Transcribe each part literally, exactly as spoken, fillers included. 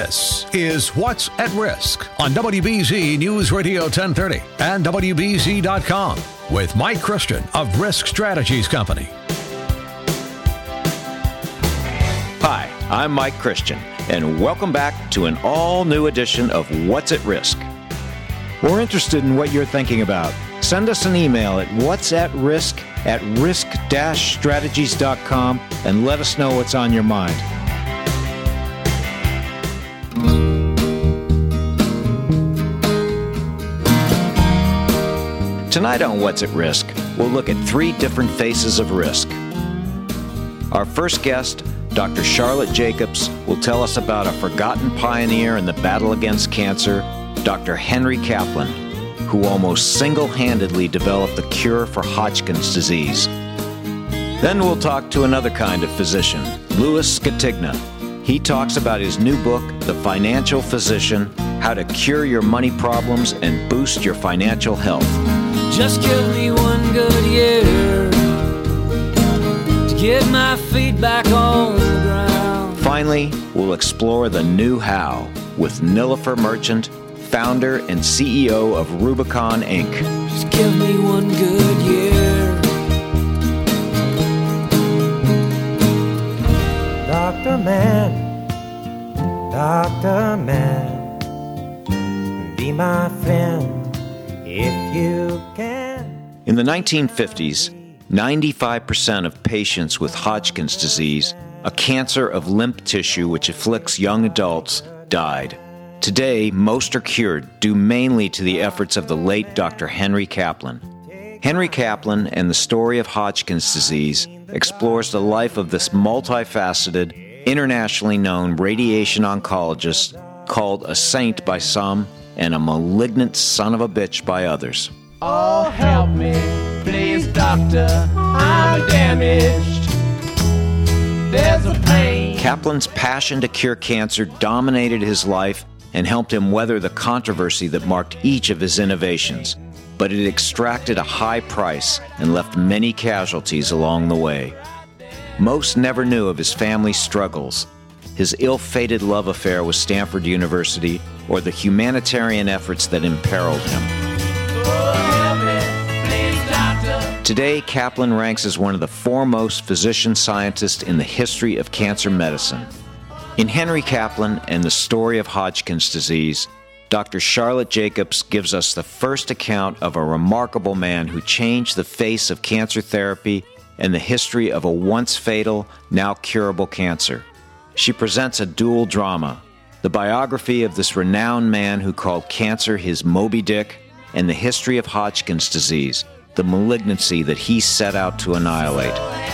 This is What's at Risk on W B Z News Radio ten thirty and W B Z dot com with Mike Christian of Risk Strategies Company. Hi, I'm Mike Christian, and welcome back to an all-new edition of What's at Risk. We're interested in what you're thinking about. Send us an email at whatsatrisk at risk dash strategies dot com and let us know what's on your mind. Tonight on What's at Risk, we'll look at three different faces of risk. Our first guest, Doctor Charlotte Jacobs, will tell us about a forgotten pioneer in the battle against cancer, Doctor Henry Kaplan, who almost single-handedly developed the cure for Hodgkin's disease. Then we'll talk to another kind of physician, Louis Scatigna. He talks about his new book, The Financial Physician, How to Cure Your Money Problems and Boost Your Financial Health. Just give me one good year to get my feet back on the ground. Finally, we'll explore the new how with Nilofer Merchant, founder and C E O of Rubicon Incorporated. Just give me one good year. Doctor Man, Doctor Man, be my friend if you can. In the nineteen fifties, ninety-five percent of patients with Hodgkin's disease, a cancer of lymph tissue which afflicts young adults, died. Today, most are cured due mainly to the efforts of the late Doctor Henry Kaplan. Henry Kaplan and the story of Hodgkin's disease explores the life of this multifaceted, internationally known radiation oncologist called a saint by some and a malignant son of a bitch by others. Oh, help me, please, doctor, I'm damaged. There's a pain. Kaplan's passion to cure cancer dominated his life and helped him weather the controversy that marked each of his innovations. But it extracted a high price and left many casualties along the way. Most never knew of his family's struggles, his ill-fated love affair with Stanford University, or the humanitarian efforts that imperiled him. Today, Kaplan ranks as one of the foremost physician scientists in the history of cancer medicine. In Henry Kaplan and the Story of Hodgkin's Disease, Doctor Charlotte Jacobs gives us the first account of a remarkable man who changed the face of cancer therapy and the history of a once fatal, now curable cancer. She presents a dual drama, the biography of this renowned man who called cancer his Moby Dick, and the history of Hodgkin's disease, the malignancy that he set out to annihilate.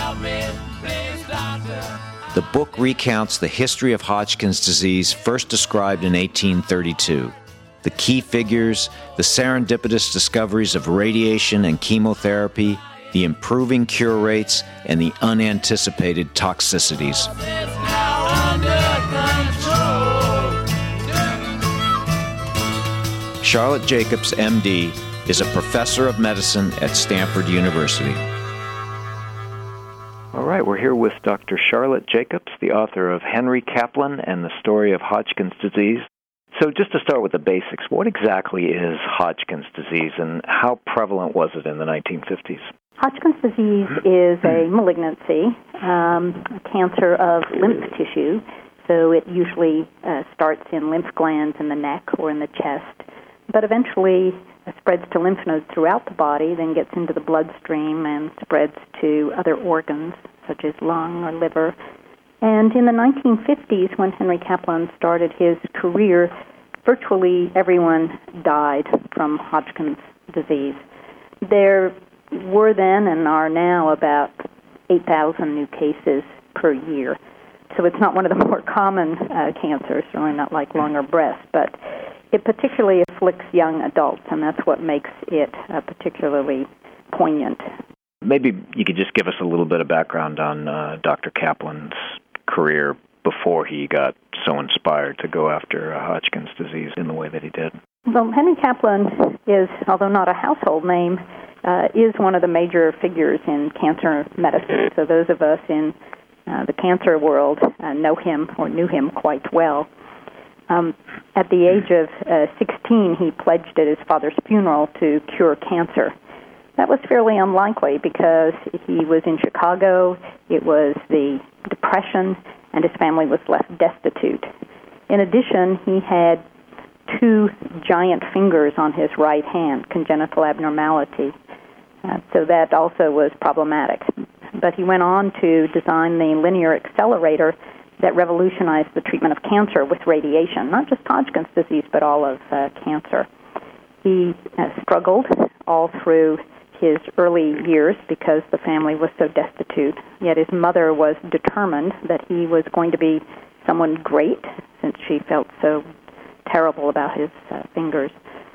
The book recounts the history of Hodgkin's disease first described in eighteen thirty-two. The key figures, the serendipitous discoveries of radiation and chemotherapy, the improving cure rates, and the unanticipated toxicities. Charlotte Jacobs, M D, is a professor of medicine at Stanford University. All right, we're here with Doctor Charlotte Jacobs, the author of Henry Kaplan and the Story of Hodgkin's Disease. So just to start with the basics, what exactly is Hodgkin's disease and how prevalent was it in the nineteen fifties? Hodgkin's disease is a malignancy, um, a cancer of lymph tissue. So it usually uh, starts in lymph glands in the neck or in the chest, but eventually uh, spreads to lymph nodes throughout the body, then gets into the bloodstream and spreads to other organs, such as lung or liver. And in the nineteen fifties, when Henry Kaplan started his career, virtually everyone died from Hodgkin's disease. There were then and are now about eight thousand new cases per year. So it's not one of the more common uh, cancers, certainly not like lung or breast, but it particularly afflicts young adults, and that's what makes it uh, particularly poignant. Maybe you could just give us a little bit of background on uh, Doctor Kaplan's career before he got so inspired to go after uh, Hodgkin's disease in the way that he did. Well, Henry Kaplan is, although not a household name, uh, is one of the major figures in cancer medicine. So those of us in uh, the cancer world uh, know him or knew him quite well. Um, at the age of uh, sixteen, he pledged at his father's funeral to cure cancer. That was fairly unlikely because he was in Chicago, it was the Depression, and his family was left destitute. In addition, he had two giant fingers on his right hand, congenital abnormality. Uh, so that also was problematic. But he went on to design the linear accelerator that revolutionized the treatment of cancer with radiation, not just Hodgkin's disease, but all of uh, cancer. He uh, struggled all through his early years because the family was so destitute, yet his mother was determined that he was going to be someone great since she felt so terrible about his uh, fingers.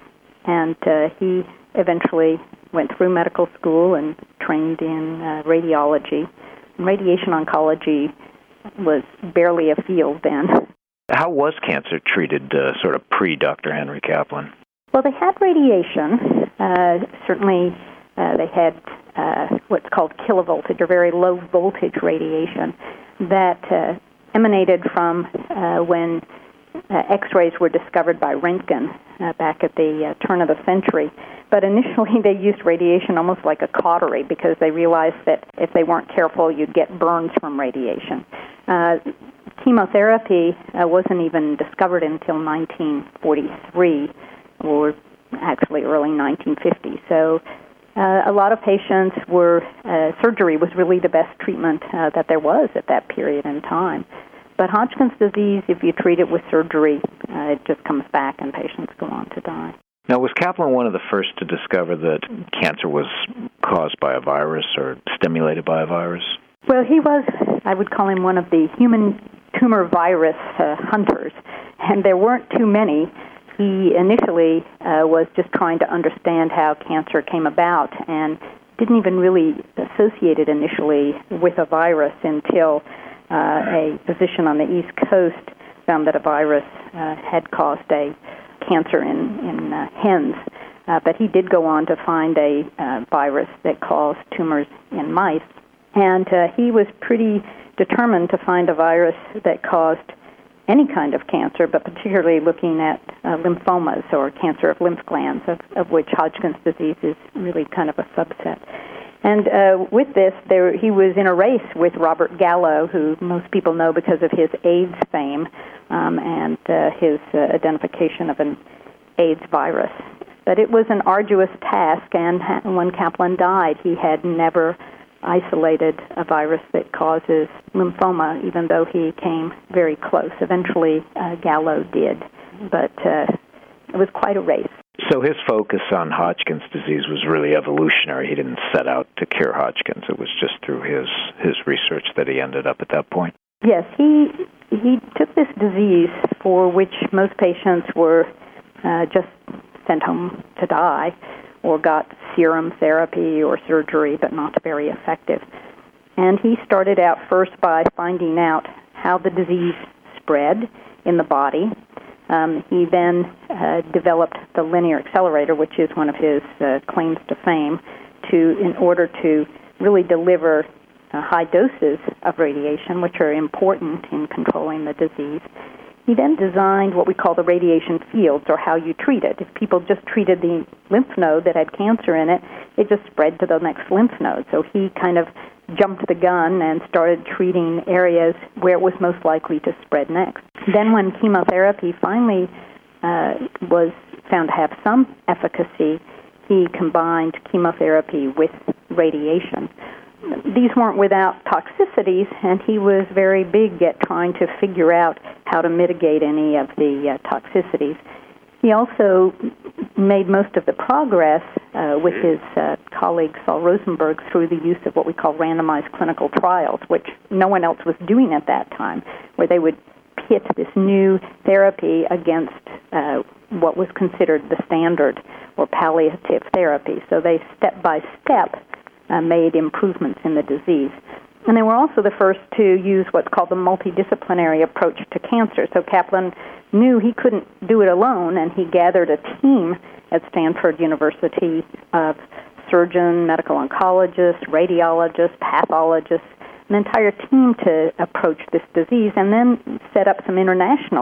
And uh, he eventually went through medical school and trained in uh, radiology. And radiation oncology was barely a field then. How was cancer treated uh, sort of pre-Doctor Henry Kaplan? Well, they had radiation. Uh, certainly uh, they had uh, what's called kilovoltage, or very low voltage radiation, that uh, emanated from uh, when uh, X-rays were discovered by Röntgen uh, back at the uh, turn of the century. But initially they used radiation almost like a cautery because they realized that if they weren't careful, you'd get burns from radiation. Uh, chemotherapy uh, wasn't even discovered until nineteen forty-three, or actually early nineteen fifty. So uh, a lot of patients were, uh, surgery was really the best treatment uh, that there was at that period in time. But Hodgkin's disease, if you treat it with surgery, uh, it just comes back and patients go on to die. Now, was Kaplan one of the first to discover that cancer was caused by a virus or stimulated by a virus? Well, he was, I would call him one of the human tumor virus uh, hunters, and there weren't too many. He initially uh, was just trying to understand how cancer came about and didn't even really associate it initially with a virus until uh, a physician on the East Coast found that a virus uh, had caused a cancer in, in uh, hens. Uh, but he did go on to find a uh, virus that caused tumors in mice. And uh, he was pretty determined to find a virus that caused any kind of cancer, but particularly looking at uh, lymphomas, or cancer of lymph glands, of, of which Hodgkin's disease is really kind of a subset. And uh, with this, there, he was in a race with Robert Gallo, who most people know because of his AIDS fame um, and uh, his uh, identification of an AIDS virus. But it was an arduous task, and ha- when Kaplan died, he had never isolated a virus that causes lymphoma, even though he came very close. Eventually, uh, Gallo did, but uh, it was quite a race. So his focus on Hodgkin's disease was really evolutionary. He didn't set out to cure Hodgkin's. It was just through his, his research that he ended up at that point. Yes, he he took this disease for which most patients were uh, just sent home to die, or got serum therapy or surgery, but not very effective. And he started out first by finding out how the disease spread in the body. Um, he then uh, developed the linear accelerator, which is one of his uh, claims to fame, to in order to really deliver uh, high doses of radiation, which are important in controlling the disease. He then designed what we call the radiation fields, or how you treat it. If people just treated the lymph node that had cancer in it, it just spread to the next lymph node. So he kind of jumped the gun and started treating areas where it was most likely to spread next. Then when chemotherapy finally uh, was found to have some efficacy, he combined chemotherapy with radiation. These weren't without toxicities, and he was very big at trying to figure out how to mitigate any of the uh, toxicities. He also made most of the progress uh, with his uh, colleague Saul Rosenberg through the use of what we call randomized clinical trials, which no one else was doing at that time, where they would pit this new therapy against uh, what was considered the standard or palliative therapy. So they step-by-step uh, made improvements in the disease. And they were also the first to use what's called the multidisciplinary approach to cancer. So Kaplan knew he couldn't do it alone, and he gathered a team at Stanford University of surgeons, medical oncologists, radiologists, pathologists, an entire team to approach this disease, and then set up some international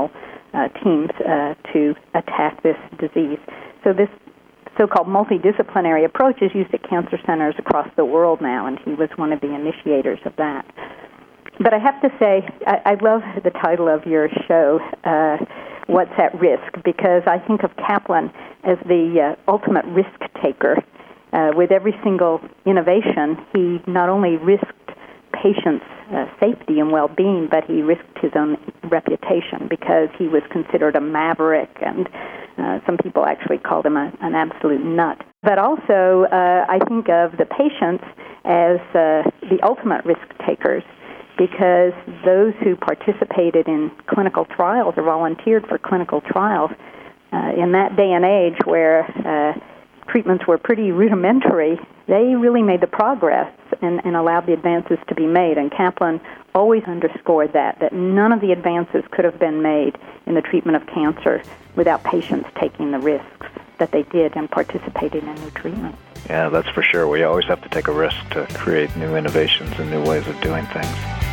uh, teams uh, to attack this disease. So this so-called multidisciplinary approach is used at cancer centers across the world now, and he was one of the initiators of that. But I have to say, I, I love the title of your show, uh, What's at Risk, because I think of Kaplan as the uh, ultimate risk taker. Uh, with every single innovation, he not only risked patients' uh, safety and well-being, but he risked his own reputation because he was considered a maverick, and uh, some people actually called him a, an absolute nut. But also, uh, I think of the patients as uh, the ultimate risk takers, because those who participated in clinical trials or volunteered for clinical trials uh, in that day and age where uh, treatments were pretty rudimentary, they really made the progress and, and allowed the advances to be made. And Kaplan always underscored that, that none of the advances could have been made in the treatment of cancer without patients taking the risks that they did and participating in new treatments. Yeah, that's for sure. We always have to take a risk to create new innovations and new ways of doing things.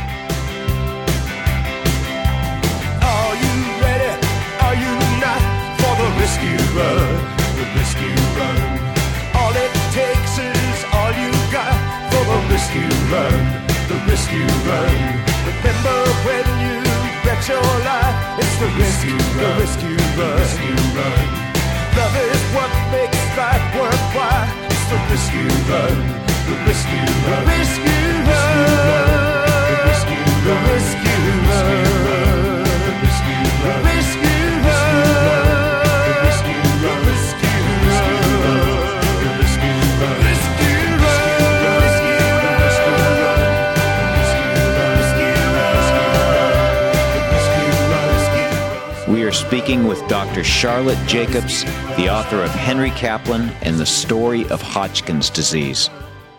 Are you ready? Are you not for the rescue run? The rescue run. All it takes is all you got for the rescue run. The rescue run. Remember when you bet your life? It's the rescue run. The rescue run. Rescue run. Love is what makes life worthwhile. It's the rescue run. The rescue run. The rescue run. The rescue run. The rescue run. The rescue run. The rescue run. We are speaking with Doctor Charlotte Jacobs, the author of Henry Kaplan and the Story of Hodgkin's Disease.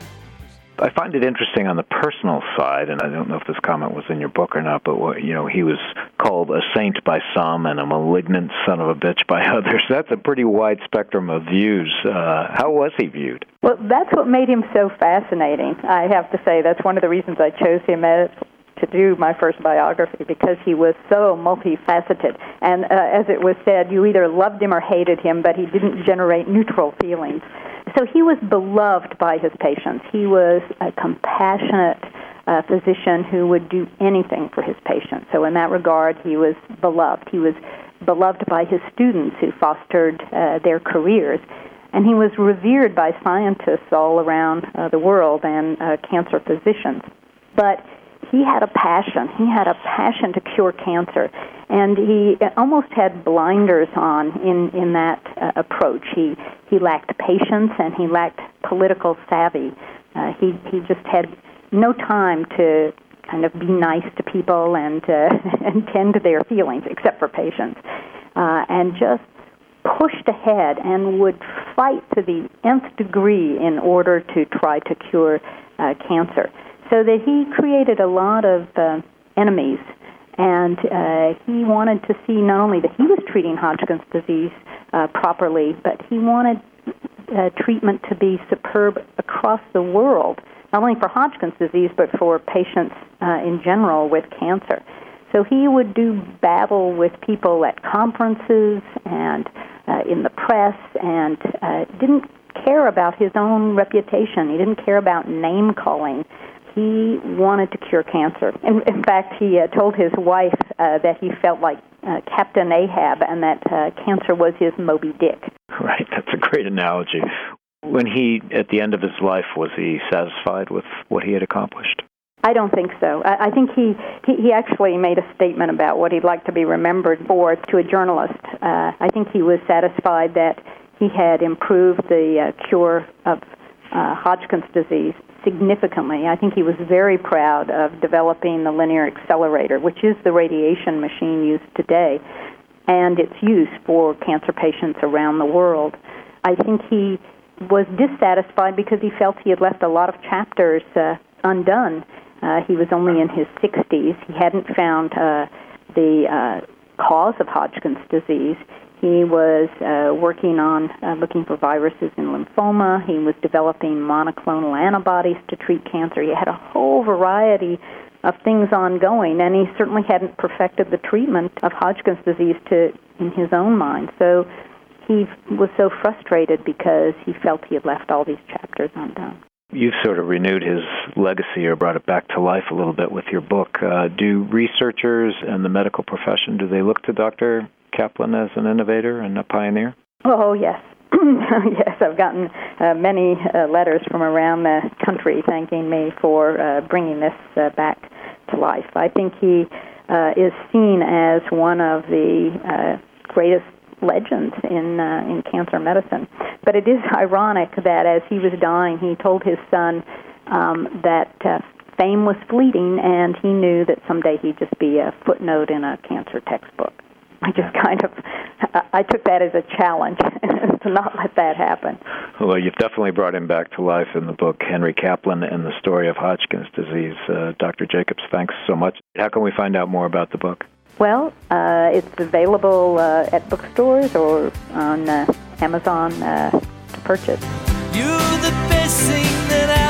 I find it interesting on the personal side, and I don't know if this comment was in your book or not, but you know, he was called a saint by some and a malignant son of a bitch by others. That's a pretty wide spectrum of views. Uh, how was he viewed? Well, that's what made him so fascinating. I have to say that's one of the reasons I chose him as to do my first biography, because he was so multifaceted. And uh, as it was said, you either loved him or hated him, but he didn't generate neutral feelings. So he was beloved by his patients. He was a compassionate uh, physician who would do anything for his patients. So in that regard, he was beloved. He was beloved by his students who fostered uh, their careers. And he was revered by scientists all around uh, the world and uh, cancer physicians. But he had a passion. He had a passion to cure cancer, and he almost had blinders on in, in that uh, approach. He he lacked patience, and he lacked political savvy. Uh, he, he just had no time to kind of be nice to people and, uh, and tend to their feelings, except for patients, uh, and just pushed ahead and would fight to the nth degree in order to try to cure uh, cancer. So that he created a lot of uh, enemies, and uh, he wanted to see not only that he was treating Hodgkin's disease uh, properly, but he wanted uh, treatment to be superb across the world, not only for Hodgkin's disease, but for patients uh, in general with cancer. So he would do battle with people at conferences and uh, in the press, and uh, didn't care about his own reputation. He didn't care about name-calling. He wanted to cure cancer. In, in fact, he uh, told his wife uh, that he felt like uh, Captain Ahab and that uh, cancer was his Moby Dick. Right, that's a great analogy. When he, at the end of his life, was he satisfied with what he had accomplished? I don't think so. I, I think he, he, he actually made a statement about what he'd like to be remembered for to a journalist. Uh, I think he was satisfied that he had improved the uh, cure of uh, Hodgkin's disease significantly. I think he was very proud of developing the linear accelerator, which is the radiation machine used today, and its use for cancer patients around the world. I think he was dissatisfied because he felt he had left a lot of chapters uh, undone. Uh, he was only in his sixties. He hadn't found uh, the uh, cause of Hodgkin's disease. He was uh, working on uh, looking for viruses in lymphoma. He was developing monoclonal antibodies to treat cancer. He had a whole variety of things ongoing, and he certainly hadn't perfected the treatment of Hodgkin's disease to in his own mind. So he was so frustrated because he felt he had left all these chapters undone. You've sort of renewed his legacy or brought it back to life a little bit with your book. Uh, do researchers and the medical profession, do they look to Doctor Kaplan as an innovator and a pioneer? Oh, yes. Yes, I've gotten uh, many uh, letters from around the country thanking me for uh, bringing this uh, back to life. I think he uh, is seen as one of the uh, greatest legends in uh, in cancer medicine. But it is ironic that as he was dying, he told his son um, that uh, fame was fleeting, and he knew that someday he'd just be a footnote in a cancer textbook. I just kind of, I took that as a challenge to not let that happen. Well, you've definitely brought him back to life in the book, Henry Kaplan and the Story of Hodgkin's Disease. Uh, Doctor Jacobs, thanks so much. How can we find out more about the book? Well, uh, it's available uh, at bookstores or on uh, Amazon uh, to purchase. You're the best thing that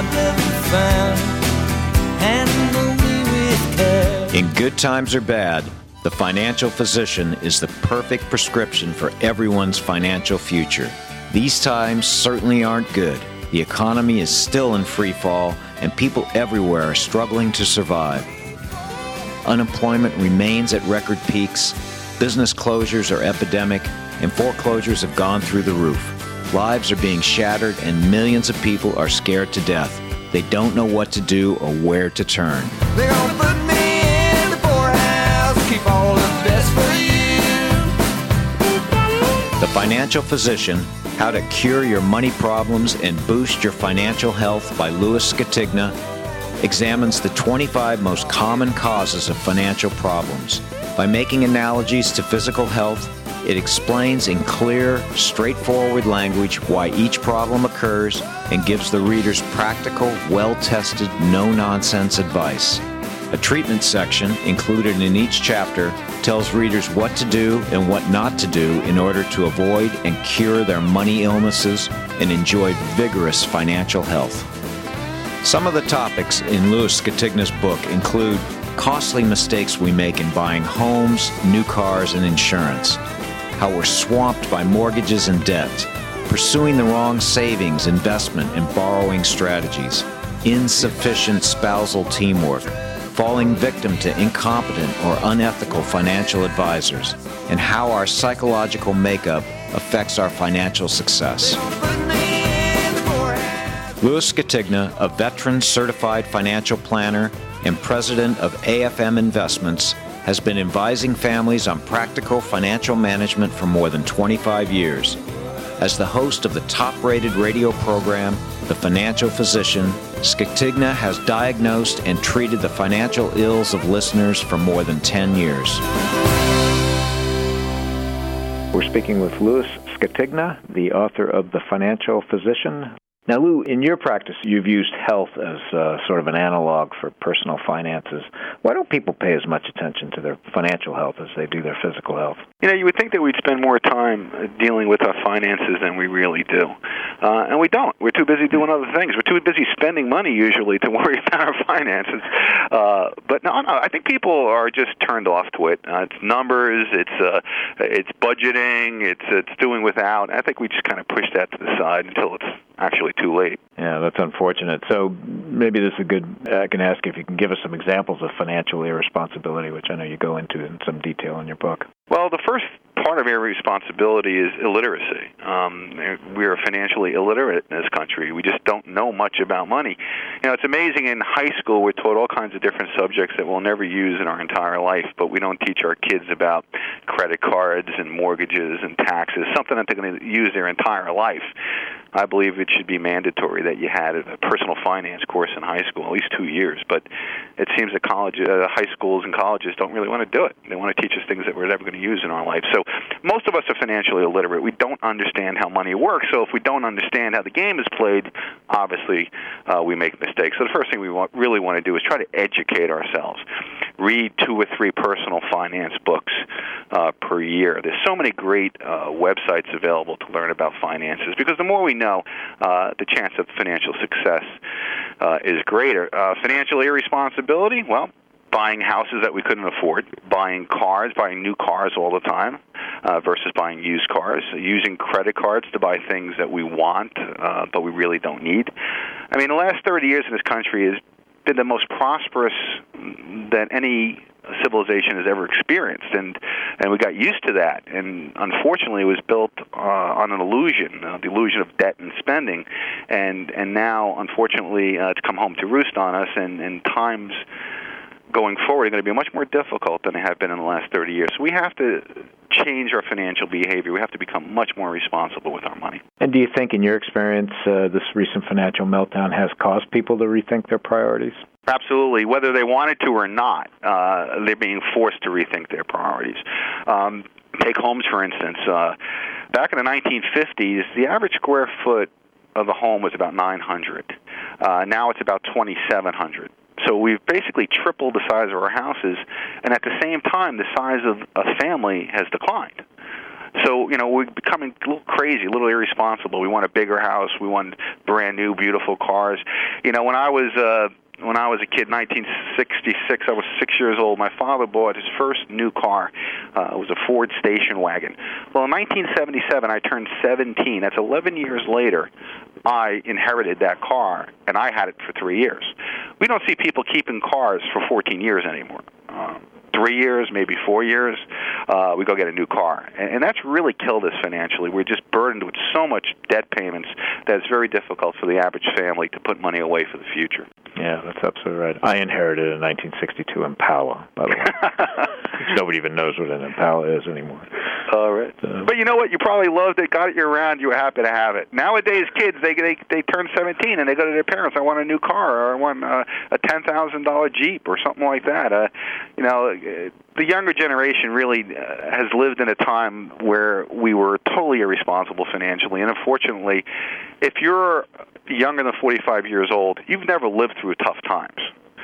I've ever found. Handle me with care. In good times or bad, The Financial Physician is the perfect prescription for everyone's financial future. These times certainly aren't good. The economy is still in free fall, and people everywhere are struggling to survive. Unemployment remains at record peaks, business closures are epidemic, and foreclosures have gone through the roof. Lives are being shattered, and millions of people are scared to death. They don't know what to do or where to turn. They're gonna put me in the poorhouse, keep all the best for you. The Financial Physician, How to Cure Your Money Problems and Boost Your Financial Health by Louis Skatigna, examines the twenty-five most common causes of financial problems. By making analogies to physical health, it explains in clear, straightforward language why each problem occurs and gives the readers practical, well-tested, no-nonsense advice. A treatment section included in each chapter tells readers what to do and what not to do in order to avoid and cure their money illnesses and enjoy vigorous financial health. Some of the topics in Louis Skatigna's book include costly mistakes we make in buying homes, new cars, and insurance, how we're swamped by mortgages and debt, pursuing the wrong savings, investment, and borrowing strategies, insufficient spousal teamwork, falling victim to incompetent or unethical financial advisors, and how our psychological makeup affects our financial success. Louis Skatigna, a veteran certified financial planner and president of A F M Investments, has been advising families on practical financial management for more than twenty-five years. As the host of the top-rated radio program, The Financial Physician, Skatigna has diagnosed and treated the financial ills of listeners for more than ten years. We're speaking with Louis Skatigna, the author of The Financial Physician. Now, Lou, in your practice, you've used health as uh, sort of an analog for personal finances. Why don't people pay as much attention to their financial health as they do their physical health? You know, you would think that we'd spend more time dealing with our finances than we really do. Uh, and we don't. We're too busy doing other things. We're too busy spending money, usually, to worry about our finances. Uh, but no, no, I think people are just turned off to it. Uh, it's numbers, it's uh, it's budgeting, it's, it's doing without. I think we just kind of push that to the side until it's actually too late. Yeah, that's unfortunate. So maybe this is a good, I can ask if you can give us some examples of financial irresponsibility, which I know you go into in some detail in your book. Well, the first part of irresponsibility is illiteracy. Um, we are financially illiterate in this country. We just don't know much about money. You know, it's amazing, in high school we're taught all kinds of different subjects that we'll never use in our entire life, but we don't teach our kids about credit cards and mortgages and taxes, something that they're going to use their entire life. I believe it should be mandatory that you had a personal finance course in high school, at least two years. But it seems that college, uh, high schools and colleges don't really want to do it. They want to teach us things that we're never going to use in our life. So most of us are financially illiterate. We don't understand how money works. So if we don't understand how the game is played, obviously uh, we make mistakes. So the first thing we want, really want to do is try to educate ourselves. read two or three personal finance books uh, per year. There's so many great uh, websites available to learn about finances, because the more we know, uh, the chance of financial success uh, is greater. Uh, financial irresponsibility, well, buying houses that we couldn't afford, buying cars, buying new cars all the time uh, versus buying used cars, using credit cards to buy things that we want uh, but we really don't need. I mean, the last thirty years in this country has been the most prosperous that any civilization has ever experienced, and and we got used to that. And unfortunately, it was built uh, on an illusion, uh, the illusion of debt and spending, and and now, unfortunately, uh, it's come home to roost on us. And, and times going forward are going to be much more difficult than they have been in the last thirty years. So we have to change our financial behavior. We have to become much more responsible with our money. And do you think, in your experience, uh, this recent financial meltdown has caused people to rethink their priorities? Absolutely. Whether they wanted to or not, uh, they're being forced to rethink their priorities. Um, take homes, for instance. Uh, back in the nineteen fifties, the average square foot of a home was about nine hundred. Uh, now it's about twenty-seven hundred. So we've basically tripled the size of our houses, and at the same time, the size of a family has declined. So, you know, we're becoming a little crazy, a little irresponsible. We want a bigger house. We want brand new, beautiful cars. You know, when I was uh, when I was a kid, nineteen sixty-six, I was six years old. My father bought his first new car. Uh, it was a Ford station wagon. Well, in nineteen seventy-seven, I turned seventeen. That's eleven years later. I inherited that car, and I had it for three years. We don't see people keeping cars for fourteen years anymore. Um, three years, maybe four years, uh, we go get a new car. And, and that's really killed us financially. We're just burdened with so much debt payments that it's very difficult for the average family to put money away for the future. Yeah, that's absolutely right. I inherited a nineteen sixty-two Impala, by the way. Nobody even knows what an Impala is anymore. All right. Uh, but you know what? You probably loved it, got it year round, you were happy to have it. Nowadays, kids, they they they turn seventeen and they go to their parents, I want a new car, or I want uh, a ten thousand dollars Jeep, or something like that. Uh, you know, the younger generation really uh, has lived in a time where we were totally irresponsible financially. And unfortunately, if you're younger than forty-five years old, you've never lived through tough times.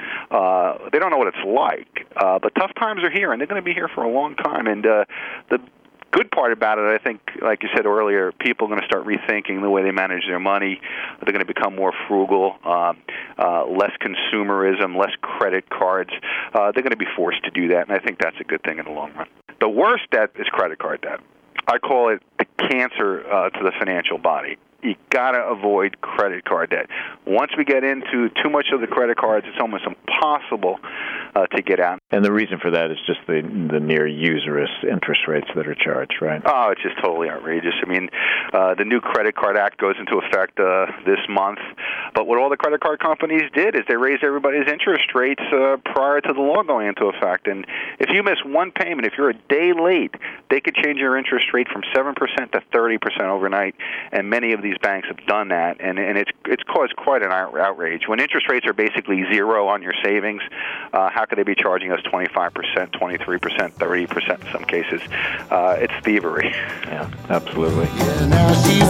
Uh, they don't know what it's like, uh, but tough times are here, and they're going to be here for a long time. And uh, the good part about it, I think, like you said earlier, people are going to start rethinking the way they manage their money. They're going to become more frugal, uh, uh, less consumerism, less credit cards. Uh, they're going to be forced to do that, and I think that's a good thing in the long run. The worst debt is credit card debt. I call it the cancer uh, to the financial body. You got to avoid credit card debt. Once we get into too much of the credit cards, it's almost impossible uh, to get out. And the reason for that is just the the near usurious interest rates that are charged, right? Oh, it's just totally outrageous. I mean, uh, the new Credit Card Act goes into effect uh, this month, but what all the credit card companies did is they raised everybody's interest rates uh, prior to the law going into effect. And if you miss one payment, if you're a day late, they could change your interest rate from seven percent to thirty percent overnight, and many of these banks have done that, and, and it's it's caused quite an outrage. When interest rates are basically zero on your savings, uh, how could they be charging us twenty-five percent, twenty-three percent, thirty percent in some cases? Uh, it's thievery. Yeah, absolutely. Yeah, now she's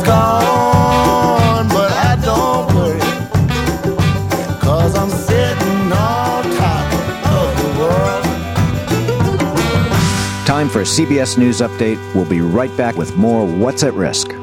gone, but I don't worry, 'cause I'm sitting on top of the world. Time for a C B S News update. We'll be right back with more What's at Risk.